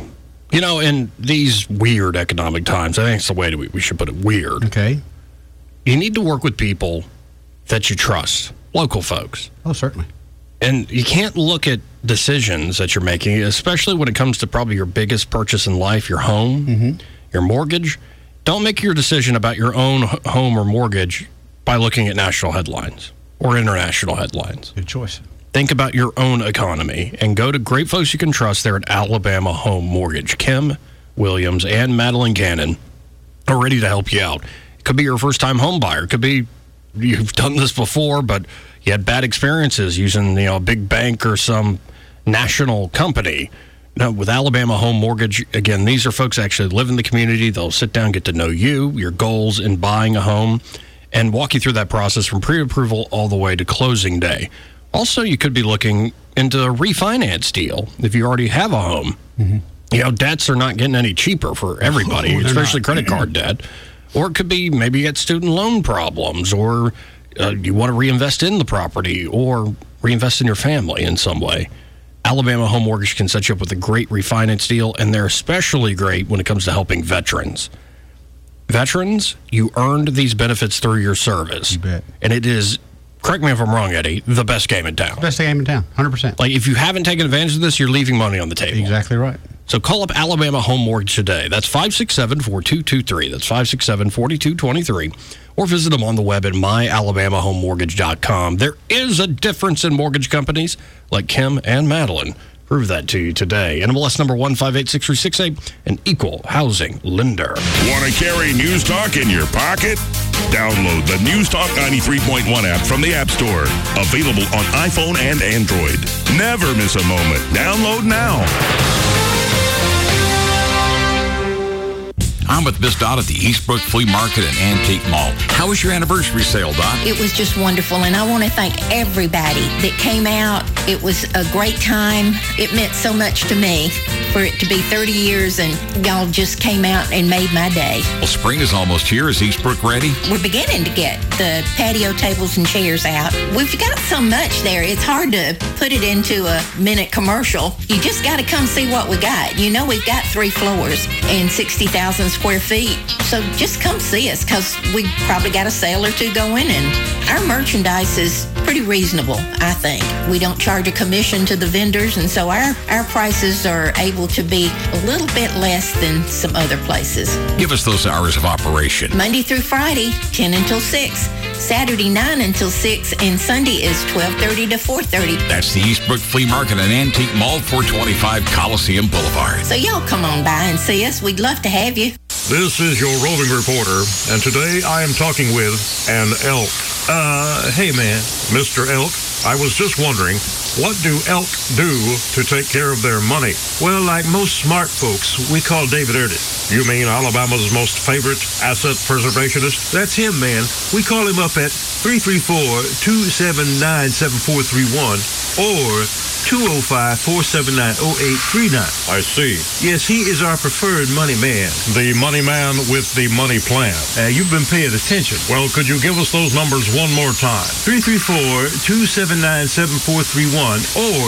You know, in these weird economic times, I think it's the way we should put it, weird. Okay. You need to work with people that you trust, local folks. Oh, certainly. And you can't look at decisions that you're making, especially when it comes to probably your biggest purchase in life, your home, your mortgage. Don't make your decision about your own home or mortgage by looking at national headlines or international headlines. Good choice. Think about your own economy and go to great folks you can trust there at Alabama Home Mortgage. Kim Williams and Madeline Cannon are ready to help you out. It could be your first-time home buyer. It could be you've done this before, but you had bad experiences using a big bank or some national company. Now, with Alabama Home Mortgage, again, these are folks that actually live in the community. They'll sit down, get to know you, your goals in buying a home, and walk you through that process from pre-approval all the way to closing day. Also, you could be looking into a refinance deal if you already have a home. Debts are not getting any cheaper for everybody, especially credit card debt. Or it could be maybe you get student loan problems, or you want to reinvest in the property or reinvest in your family in some way. Alabama Home Mortgage can set you up with a great refinance deal, and they're especially great when it comes to helping veterans. Veterans, you earned these benefits through your service. You bet. And it is, correct me if I'm wrong, Eddie, the best game in town. Best game in town, 100%. Like, if you haven't taken advantage of this, you're leaving money on the table. Exactly right. So call up Alabama Home Mortgage today. That's 567-4223. That's 567-4223. Or visit them on the web at myalabamahomemortgage.com. There is a difference in mortgage companies like Kim and Madeline. Prove that to you today. NMLS number 1586368, an equal housing lender. Want to carry News Talk in your pocket? Download the News Talk 93.1 app from the App Store. Available on iPhone and Android. Never miss a moment. Download now. I'm with Miss Dot at the Eastbrook Flea Market and Antique Mall. How was your anniversary sale, Dot? It was just wonderful, and I want to thank everybody that came out. It was a great time. It meant so much to me for it to be 30 years, and y'all just came out and made my day. Well, spring is almost here. Is Eastbrook ready? We're beginning to get the patio tables and chairs out. We've got so much there, it's hard to put it into a minute commercial. You just got to come see what we got. You know, we've got 3 floors and 60,000 square feet. So just come see us, because we probably got a sale or 2 going, and our merchandise is pretty reasonable, I think. We don't charge a commission to the vendors, and so our prices are able to be a little bit less than some other places. Give us those hours of operation. Monday through Friday, 10 until 6. Saturday, 9 until 6, and Sunday is 12:30 to 4:30. That's the Eastbrook Flea Market and Antique Mall, 425 Coliseum Boulevard. So y'all come on by and see us. We'd love to have you. This is your roving reporter, and today I am talking with an elk. Hey man, Mr. Elk, I was just wondering, what do elk do to take care of their money? Well, like most smart folks, we call David Erdit. You mean Alabama's most favorite asset preservationist? That's him, man. We call him up at 334-279-7431 or 205-479-0839. I see. Yes, he is our preferred money man. The money man with the money plan. You've been paying attention. Well, could you give us those numbers one more time? 334-279-7431 or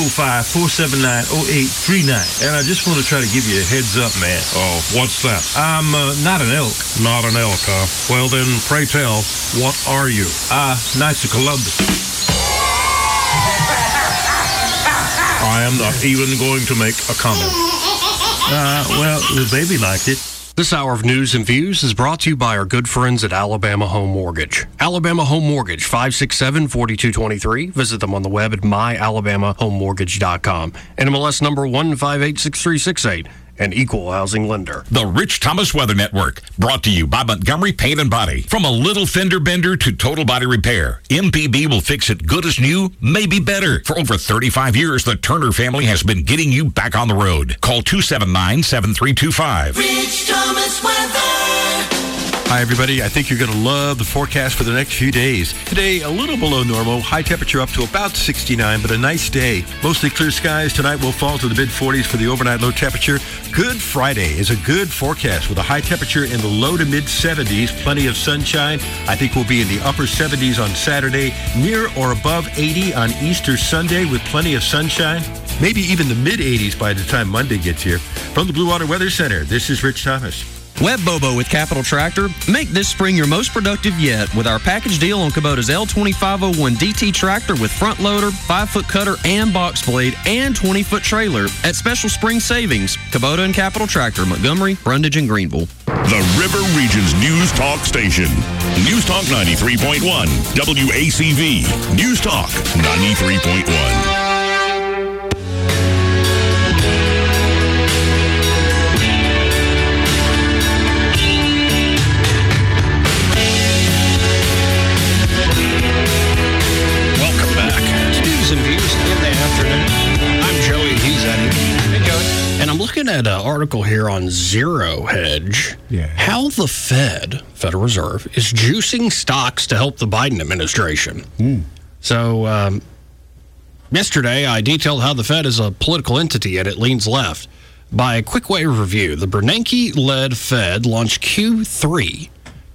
205-479-0839. And I just want to try to give you a heads up, man. Oh, what's that? I'm not an elk. Not an elk, huh? Well, then, pray tell, what are you? Knights of Columbus. I am not even going to make a comment. Well, the baby liked it. This hour of news and views is brought to you by our good friends at Alabama Home Mortgage. Alabama Home Mortgage, 567-4223. Visit them on the web at myalabamahomemortgage.com. NMLS number 1586368. An equal housing lender. The Rich Thomas Weather Network, brought to you by Montgomery Paint and Body. From a little fender bender to total body repair, MPB will fix it good as new, maybe better. For over 35 years, the Turner family has been getting you back on the road. Call 279-7325. Rich Thomas Weather. Hi, everybody. I think you're going to love the forecast for the next few days. Today, a little below normal. High temperature up to about 69, but a nice day. Mostly clear skies. Tonight will fall to the mid-40s for the overnight low temperature. Good Friday is a good forecast with a high temperature in the low to mid-70s. Plenty of sunshine. I think we'll be in the upper 70s on Saturday. Near or above 80 on Easter Sunday with plenty of sunshine. maybe even the mid-80s by the time Monday gets here. From the Blue Water Weather Center, this is Rich Thomas. Web Bobo with Capital Tractor. Make this spring your most productive yet with our package deal on Kubota's L2501 DT tractor with front loader, 5-foot cutter and box blade, and 20-foot trailer at special spring savings. Kubota and Capital Tractor, Montgomery, Brundage, and Greenville. The River Region's News Talk station. News Talk 93.1. WACV. News Talk 93.1. And I'm looking at an article here on Zero Hedge. Yeah. How the Federal Reserve, is juicing stocks to help the Biden administration. So, yesterday I detailed how the Fed is a political entity and it leans left. By a quick way of review, the Bernanke-led Fed launched QE3,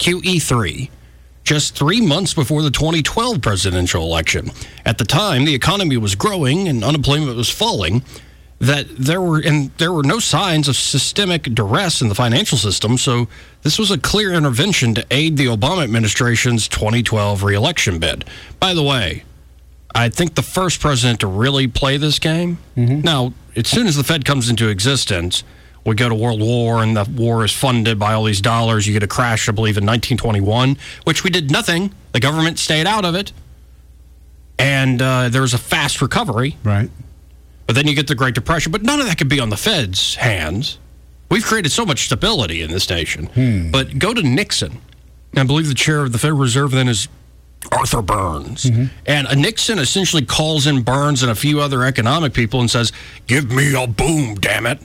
just 3 months before the 2012 presidential election. At the time, the economy was growing and unemployment was falling. That there were no signs of systemic duress in the financial system, so this was a clear intervention to aid the Obama administration's 2012 re-election bid. By the way, I think the first president to really play this game. Now, as soon as the Fed comes into existence, we go to World War, and the war is funded by all these dollars. You get a crash, I believe, in 1921, which we did nothing. The government stayed out of it, and there was a fast recovery. Right. But then you get the Great Depression. But none of that could be on the Fed's hands. We've created so much stability in this nation. But go to Nixon. I believe the chair of the Federal Reserve then is Arthur Burns. And Nixon essentially calls in Burns and a few other economic people and says, "Give me a boom, damn it."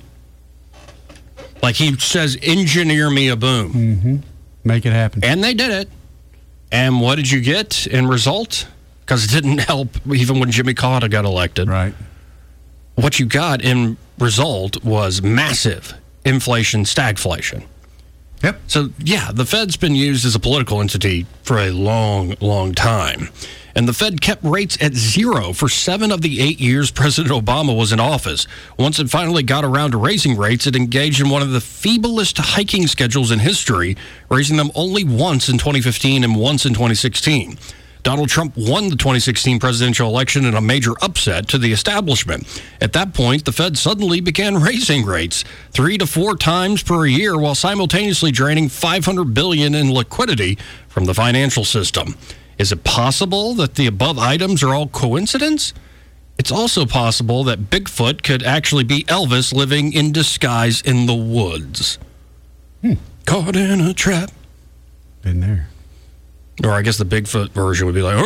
Like he says, engineer me a boom. Make it happen. And they did it. And what did you get in result? Because it didn't help even when Jimmy Carter got elected. Right. What you got in result was massive inflation, stagflation. Yep. So, yeah, the Fed's been used as a political entity for a long, long time. And the Fed kept rates at zero for 7 of the 8 years President Obama was in office. Once it finally got around to raising rates, it engaged in one of the feeblest hiking schedules in history, raising them only once in 2015 and once in 2016. Donald Trump won the 2016 presidential election in a major upset to the establishment. At that point, the Fed suddenly began raising rates 3 to 4 times per year while simultaneously draining $500 billion in liquidity from the financial system. Is it possible that the above items are all coincidence? It's also possible that Bigfoot could actually be Elvis living in disguise in the woods. Caught in a trap. Been there. Or I guess the Bigfoot version would be like,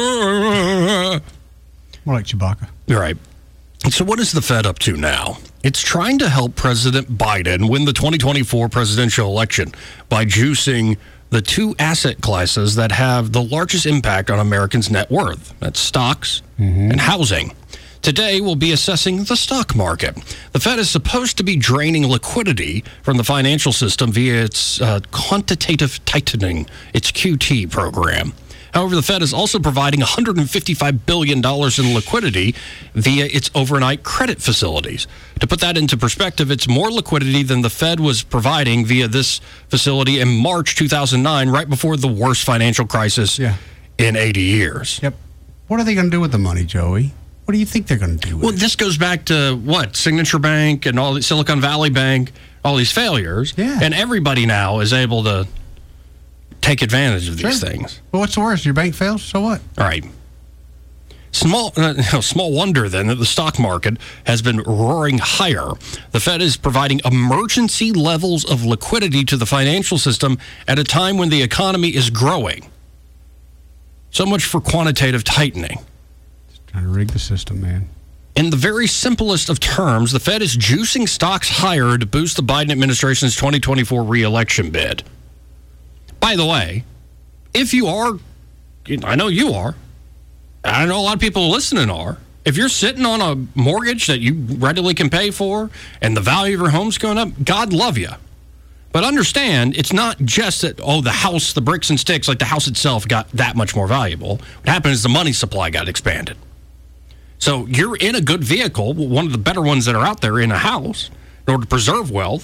more like Chewbacca. Right. So what is the Fed up to now? It's trying to help President Biden win the 2024 presidential election by juicing the 2 asset classes that have the largest impact on Americans' net worth. That's stocks and housing. Today, we'll be assessing the stock market. The Fed is supposed to be draining liquidity from the financial system via its quantitative tightening, its QT program. However, the Fed is also providing $155 billion in liquidity via its overnight credit facilities. To put that into perspective, it's more liquidity than the Fed was providing via this facility in March 2009, right before the worst financial crisis in 80 years. Yep. What are they going to do with the money, Joey? What do you think they're going to do with it? Well, this goes back to what? Signature Bank and all the Silicon Valley Bank, all these failures. Yeah. And everybody now is able to take advantage of these things. Well, what's the worst? Your bank fails, so what? All right. Small wonder, then, that the stock market has been roaring higher. The Fed is providing emergency levels of liquidity to the financial system at a time when the economy is growing. So much for quantitative tightening. Trying to rig the system, man. In the very simplest of terms, the Fed is juicing stocks higher to boost the Biden administration's 2024 re-election bid. By the way, if you are, I know you are, I know a lot of people listening are, if you're sitting on a mortgage that you readily can pay for and the value of your home's going up, God love you. But understand, it's not just that, the house, the bricks and sticks, like the house itself got that much more valuable. What happened is the money supply got expanded. So you're in a good vehicle, one of the better ones that are out there in a house, in order to preserve wealth.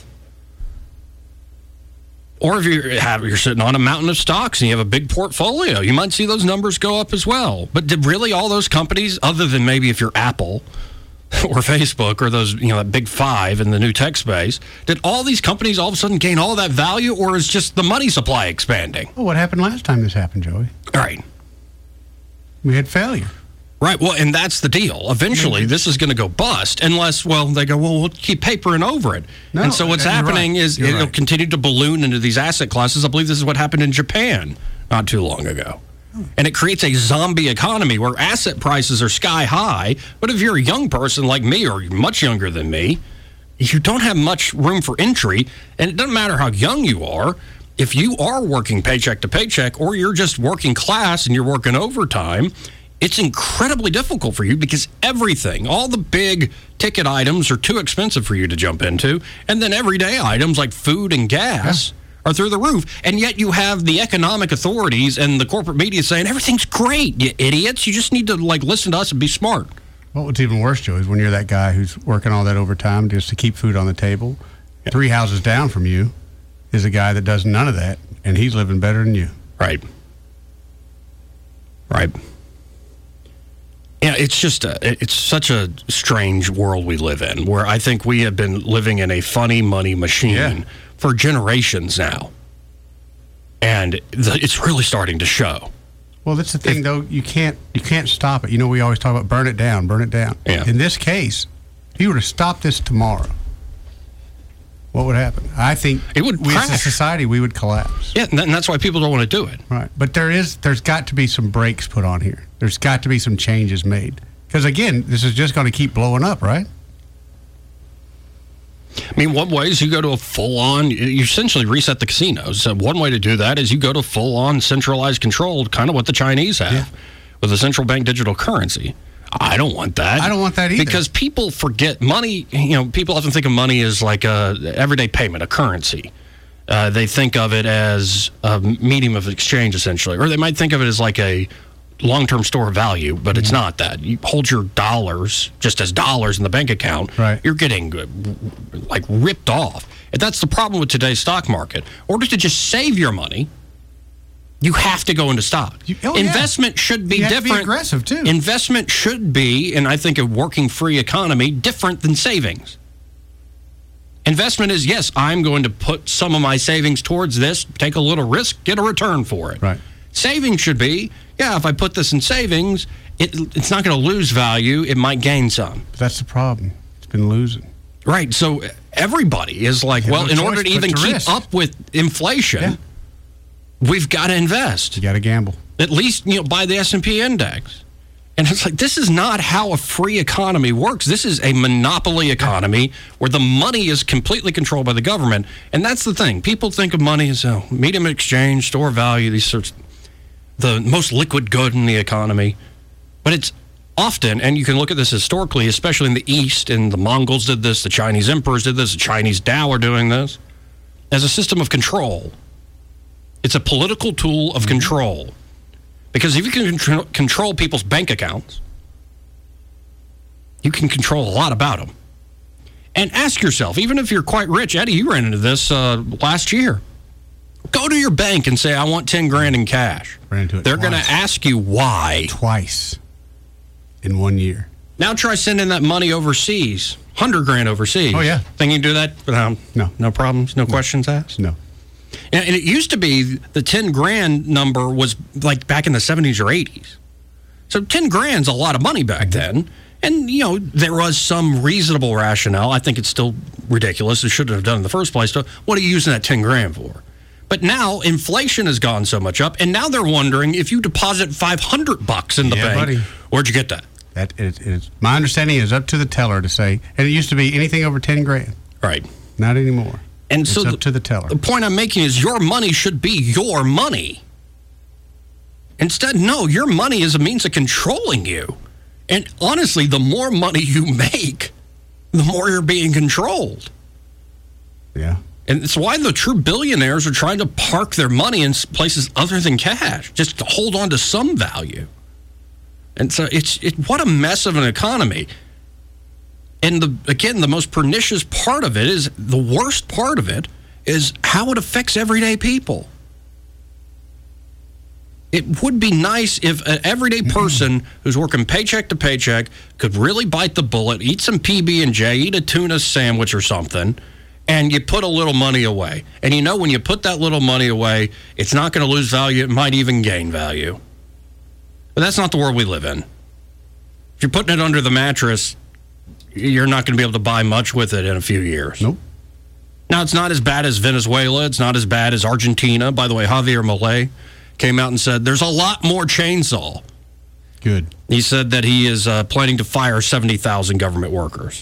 Or if you're sitting on a mountain of stocks and you have a big portfolio, you might see those numbers go up as well. But did really all those companies, other than maybe if you're Apple or Facebook or those, that big five in the new tech space, did all these companies all of a sudden gain all that value, or is just the money supply expanding? Well, what happened last time this happened, Joey? All right. We had failure. Right. Well, and that's the deal. Eventually, this is going to go bust unless, they go, we'll keep papering over it. No, and so what's happening is it'll continue to balloon into these asset classes. I believe this is what happened in Japan not too long ago. And it creates a zombie economy where asset prices are sky high. But if you're a young person like me or much younger than me, you don't have much room for entry. And it doesn't matter how young you are. If you are working paycheck to paycheck, or you're just working class and you're working overtime, it's incredibly difficult for you because everything, all the big ticket items are too expensive for you to jump into. And then everyday items like food and gas are through the roof. And yet you have the economic authorities and the corporate media saying, everything's great, you idiots. You just need to listen to us and be smart. Well, what's even worse, Joe, is when you're that guy who's working all that overtime just to keep food on the table. 3 houses down from you is a guy that does none of that, and he's living better than you. Right. Yeah, it's just it's such a strange world we live in, where I think we have been living in a funny money machine for generations now. And it's really starting to show. Well, that's the thing, though. You can't stop it. We always talk about burn it down. Yeah. In this case, if you were to stop this tomorrow, what would happen? I think it would crash. As a society, we would collapse. Yeah, and that's why people don't want to do it. Right. But there's got to be some brakes put on here. There's got to be some changes made. Because, again, this is just going to keep blowing up, right? I mean, one way is you go to a full-on, you essentially reset the casinos. So one way to do that is you go to full-on centralized control, kind of what the Chinese have, with a central bank digital currency. I don't want that. I don't want that either. Because people forget money. People often think of money as like a everyday payment, a currency. They think of it as a medium of exchange, essentially. Or they might think of it as like a long-term store of value, but it's not that. You hold your dollars just as dollars in the bank account. Right. You're getting ripped off. And that's the problem with today's stock market. In order to just save your money, you have to go into stock. Investment should be different. To be aggressive, too. Investment should be, and I think a working free economy, different than savings. Investment is, yes, I'm going to put some of my savings towards this, take a little risk, get a return for it. Right. Savings should be, if I put this in savings, it's not going to lose value. It might gain some. But that's the problem. It's been losing. Right. So everybody is like, in order to even keep up with inflation, we've got to invest. You got to gamble. At least, buy the S&P index. And it's like, this is not how a free economy works. This is a monopoly economy where the money is completely controlled by the government. And that's the thing. People think of money as a medium of exchange, store of value, these sorts, the most liquid good in the economy. But it's often, and you can look at this historically, especially in the East, and the Mongols did this, the Chinese emperors did this, the Chinese Tao are doing this, as a system of control. It's a political tool of control. Because if you can control people's bank accounts, you can control a lot about them. And ask yourself, even if you're quite rich, Eddie, you ran into this last year. Go to your bank and say, I want 10 grand in cash. Ran into it They're going to ask you why. Twice in 1 year. Now try sending that money overseas, 100 grand overseas. Oh, yeah. Think you can do that without no problems, no questions asked? No. And it used to be the 10 grand number was like back in the 70s or 80s. So 10 grand's a lot of money back then. And, there was some reasonable rationale. I think it's still ridiculous. It shouldn't have done in the first place. So what are you using that 10 grand for? But now inflation has gone so much up, and now they're wondering if you deposit $500 in the bank, buddy. Where'd you get that? That is my understanding is up to the teller to say, and it used to be anything over 10 grand. Right. Not anymore. And it's so up to the teller. The point I'm making is your money should be your money. Instead, no, your money is a means of controlling you. And honestly, the more money you make, the more you're being controlled. Yeah. And it's why the true billionaires are trying to park their money in places other than cash, just to hold on to some value. And so what a mess of an economy. And the most pernicious part of it is, the worst part of it is how it affects everyday people. It would be nice if an everyday person who's working paycheck to paycheck could really bite the bullet, eat some PB&J, eat a tuna sandwich or something, and you put a little money away. And you know, when you put that little money away, it's not going to lose value. It might even gain value. But that's not the world we live in. If you're putting it under the mattress, you're not going to be able to buy much with it in a few years. Nope. Now, it's not as bad as Venezuela. It's not as bad as Argentina. By the way, Javier Milei came out and said there's a lot more chainsaw. Good. He said that he is planning to fire 70,000 government workers.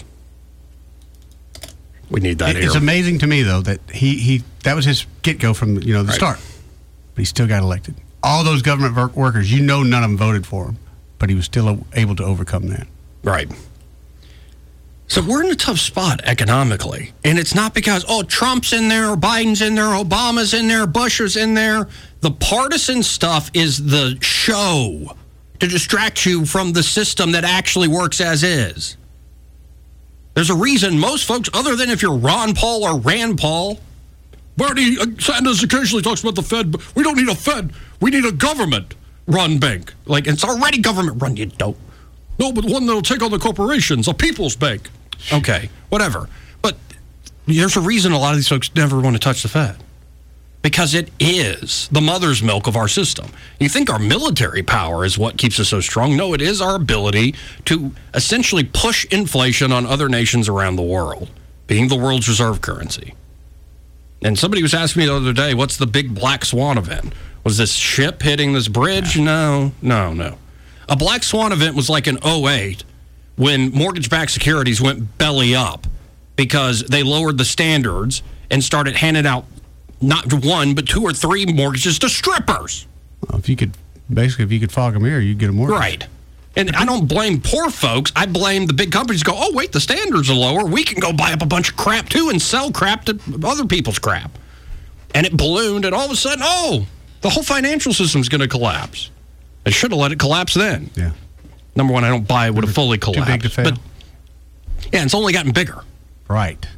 We need that here. It's amazing to me, though, that he that was his get-go from the start. But he still got elected. All those government workers, none of them voted for him, but he was still able to overcome that. Right. So we're in a tough spot economically. And it's not because, Trump's in there, or Biden's in there, Obama's in there, Bush is in there. The partisan stuff is the show to distract you from the system that actually works as is. There's a reason most folks, other than if you're Ron Paul or Rand Paul, Bernie Sanders occasionally talks about the Fed, but we don't need a Fed. We need a government-run bank. Like, it's already government-run, you dope. No, but one that'll take on the corporations, a people's bank. Okay, whatever. But there's a reason a lot of these folks never want to touch the Fed. Because it is the mother's milk of our system. You think our military power is what keeps us so strong? No, it is our ability to essentially push inflation on other nations around the world, being the world's reserve currency. And somebody was asking me the other day, what's the big black swan event? Was this ship hitting this bridge? No. A black swan event was like in 2008 when mortgage-backed securities went belly up because they lowered the standards and started handing out not one, but 2 or 3 mortgages to strippers. Well, if you could fog a mirror, you'd get a mortgage. Right. And I don't blame poor folks. I blame the big companies who go, oh, wait, the standards are lower. We can go buy up a bunch of crap, too, and sell crap to other people's crap. And it ballooned, and all of a sudden, the whole financial system's going to collapse. They should have let it collapse then. Yeah. Number one, I don't buy it would have fully collapsed. Too big to fail. But, yeah, it's only gotten bigger. Right.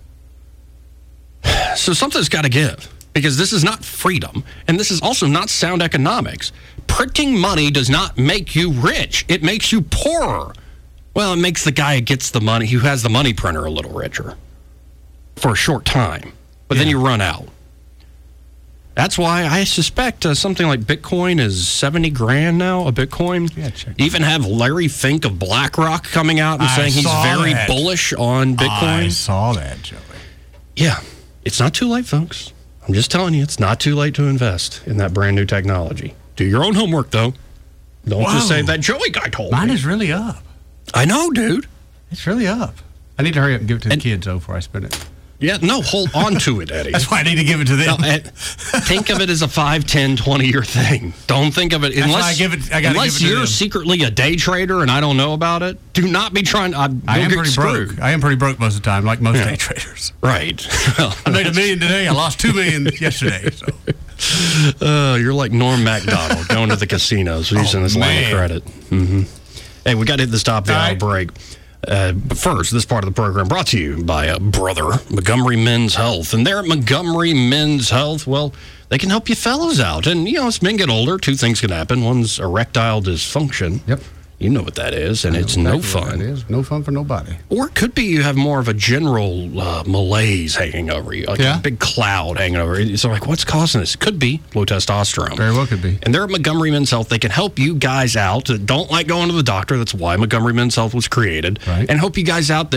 So something's got to give. Because this is not freedom, and this is also not sound economics. Printing money does not make you rich. It makes you poorer. Well, it makes the guy who gets the money, who has the money printer, a little richer for a short time. But then you run out. That's why I suspect something like Bitcoin is $70,000 now, a Bitcoin. Yeah, check. You even have Larry Fink of BlackRock coming out and saying he's very bullish on Bitcoin. I saw that, Joey. Yeah. It's not too late, folks. I'm just telling you, it's not too late to invest in that brand new technology. Do your own homework, though. Don't just say that Joey guy told me. Mine is really up. I know, dude. It's really up. I need to hurry up and give it to the kids, though, before I spend it. Yeah, no, hold on to it, Eddie. That's why I need to give it to them. No, think of it as a 5, 10, 20-year thing. Don't think of it unless you're secretly a day trader and I don't know about it. Do not be trying. I am pretty broke. I am pretty broke most of the time, like most day traders. Right. Well, I made $1 million today. I lost $2 million yesterday. So. You're like Norm Macdonald going to the casinos using his line of credit. Mm-hmm. Hey, we got to hit the stop the hour break. But first, this part of the program brought to you by Brother Montgomery Men's Health. And there at Montgomery Men's Health, well, they can help you fellas out. And, as men get older, 2 things can happen. One's erectile dysfunction. Yep. You know what that is, and it's no fun. It is no fun for nobody. Or it could be you have more of a general malaise hanging over you, like a big cloud hanging over you. So, what's causing this? Could be low testosterone. Very well could be. And they're at Montgomery Men's Health. They can help you guys out that don't like going to the doctor. That's why Montgomery Men's Health was created. Right. And help you guys out